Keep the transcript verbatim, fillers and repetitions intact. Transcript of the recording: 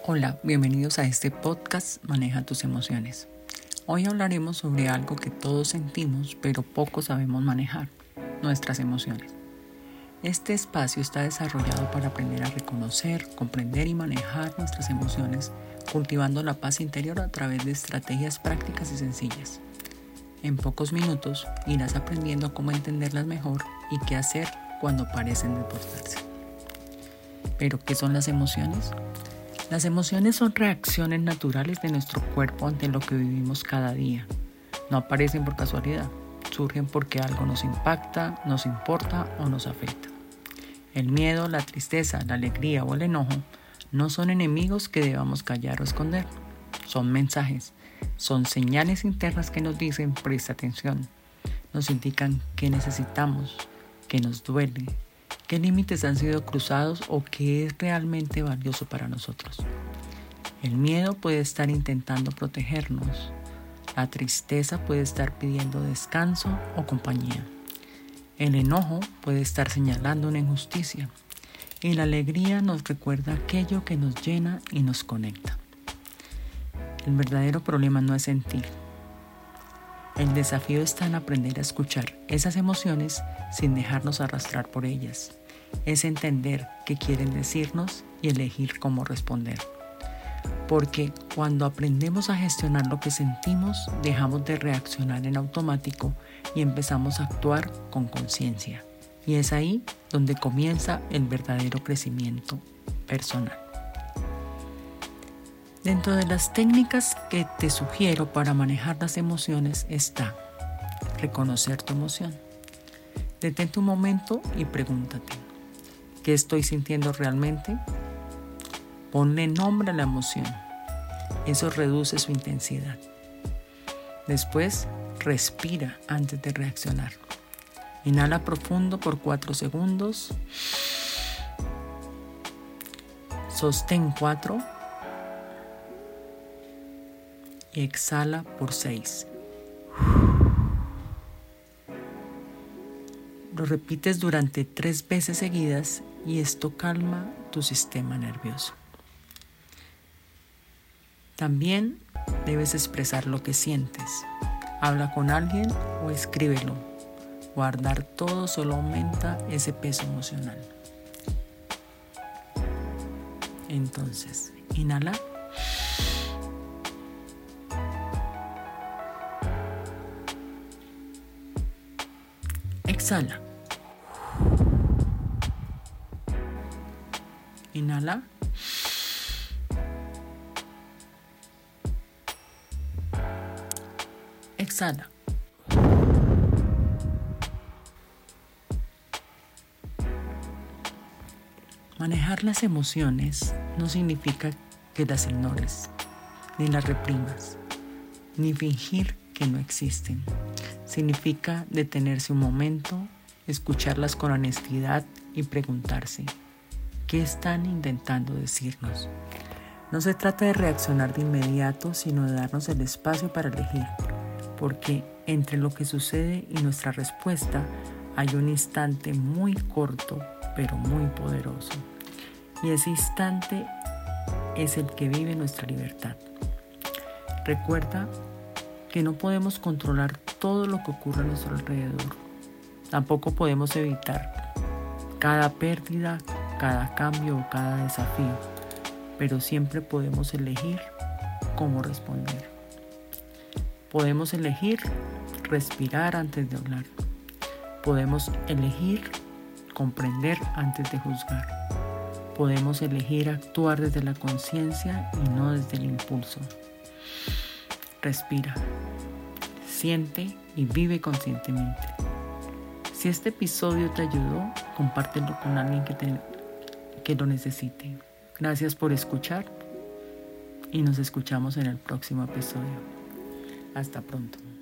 Hola, bienvenidos a este podcast Maneja tus emociones. Hoy hablaremos sobre algo que todos sentimos pero poco sabemos manejar, nuestras emociones. Este espacio está desarrollado para aprender a reconocer, comprender y manejar nuestras emociones, cultivando la paz interior a través de estrategias prácticas y sencillas. En pocos minutos irás aprendiendo cómo entenderlas mejor y qué hacer cuando parecen desbordarse. ¿Pero qué son las emociones? Las emociones son reacciones naturales de nuestro cuerpo ante lo que vivimos cada día. No aparecen por casualidad, surgen porque algo nos impacta, nos importa o nos afecta. El miedo, la tristeza, la alegría o el enojo no son enemigos que debamos callar o esconder. Son mensajes, son señales internas que nos dicen presta atención. Nos indican qué necesitamos, qué nos duele, qué límites han sido cruzados o qué es realmente valioso para nosotros. El miedo puede estar intentando protegernos. La tristeza puede estar pidiendo descanso o compañía. El enojo puede estar señalando una injusticia. Y la alegría nos recuerda aquello que nos llena y nos conecta. El verdadero problema no es sentir. El desafío está en aprender a escuchar esas emociones sin dejarnos arrastrar por ellas. Es entender qué quieren decirnos y elegir cómo responder. Porque cuando aprendemos a gestionar lo que sentimos, dejamos de reaccionar en automático y empezamos a actuar con conciencia. Y es ahí donde comienza el verdadero crecimiento personal. Dentro de las técnicas que te sugiero para manejar las emociones está reconocer tu emoción. Detente un momento y pregúntate, ¿qué estoy sintiendo realmente? Ponle nombre a la emoción. Eso reduce su intensidad. Después, respira antes de reaccionar. Inhala profundo por cuatro segundos. Sostén cuatro. Y exhala por seis. Lo repites durante tres veces seguidas y esto calma tu sistema nervioso. También debes expresar lo que sientes. Habla con alguien o escríbelo. Guardar todo solo aumenta ese peso emocional. Entonces, inhala. Exhala. Inhala. Exhala. Manejar las emociones no significa que las ignores, ni las reprimas, ni fingir que no existen. Significa detenerse un momento, escucharlas con honestidad y preguntarse, ¿qué están intentando decirnos? No se trata de reaccionar de inmediato, sino de darnos el espacio para elegir, porque entre lo que sucede y nuestra respuesta hay un instante muy corto, pero muy poderoso. Y ese instante es el que vive nuestra libertad. Recuerda que no podemos controlar todo lo que ocurre a nuestro alrededor. Tampoco podemos evitar cada pérdida, cada cambio o cada desafío, pero siempre podemos elegir cómo responder. Podemos elegir respirar antes de hablar. Podemos elegir comprender antes de juzgar. Podemos elegir actuar desde la conciencia y no desde el impulso. Respira, siente y vive conscientemente. Si este episodio te ayudó, compártelo con alguien que, te, que lo necesite. Gracias por escuchar y nos escuchamos en el próximo episodio. Hasta pronto.